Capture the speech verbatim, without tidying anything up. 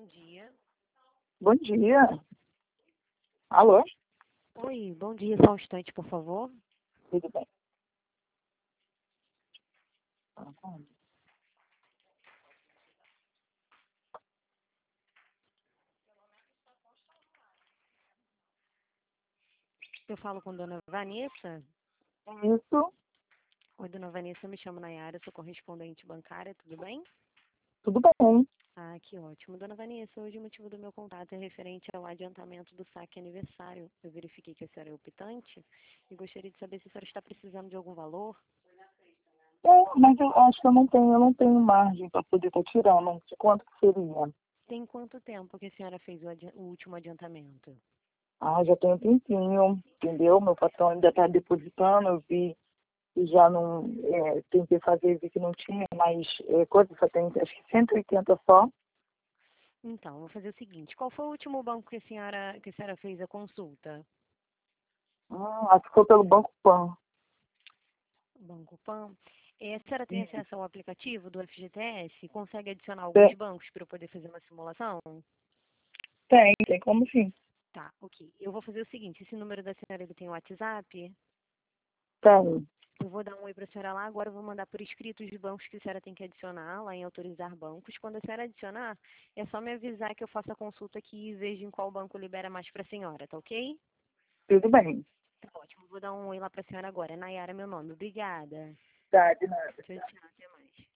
bom dia. Bom dia. Alô? Oi, bom dia, só um instante, por favor. Tudo bem. Ah, tá. Eu falo com dona Vanessa. Isso, Oi, dona Vanessa, eu me chamo Nayara, sou correspondente bancária, tudo bem? tudo bem. Ah, que ótimo. Dona Vanessa, hoje o motivo do meu contato é referente ao adiantamento do saque aniversário. Eu verifiquei que a senhora é optante e gostaria de saber se a senhora está precisando de algum valor. É, mas eu acho que eu não tenho, eu não tenho margem para poder estar tirando. De quanto que seria? Tem quanto tempo que a senhora fez o, adi- o último adiantamento? Ah, já tem um tempinho, entendeu? Meu patrão ainda está depositando, eu vi e já não, é, tentei fazer, vi que não tinha mais é, coisa, só tem acho que cento e oitenta só. Então, vou fazer o seguinte, qual foi o último banco que a senhora, que a senhora fez a consulta? Hum, acho que foi pelo Banco Pan. Banco Pan. Eh, a senhora tem Isso. acesso ao aplicativo do F G T S? Consegue adicionar alguns Tem, bancos para eu poder fazer uma simulação? tem, tem como sim. Tá, ok. Eu vou fazer o seguinte, esse número da senhora ele tem WhatsApp? Tem. Eu vou dar um oi para a senhora lá, agora eu vou mandar por escrito os bancos que a senhora tem que adicionar, lá em autorizar bancos. Quando a senhora adicionar, é só me avisar que eu faço a consulta aqui e vejo em qual banco libera mais para a senhora, tá ok? Tudo bem. Tá ótimo, vou dar um oi lá para a senhora agora. Nayara é meu nome, obrigada. Tá, de nada. Tchau, tchau. Até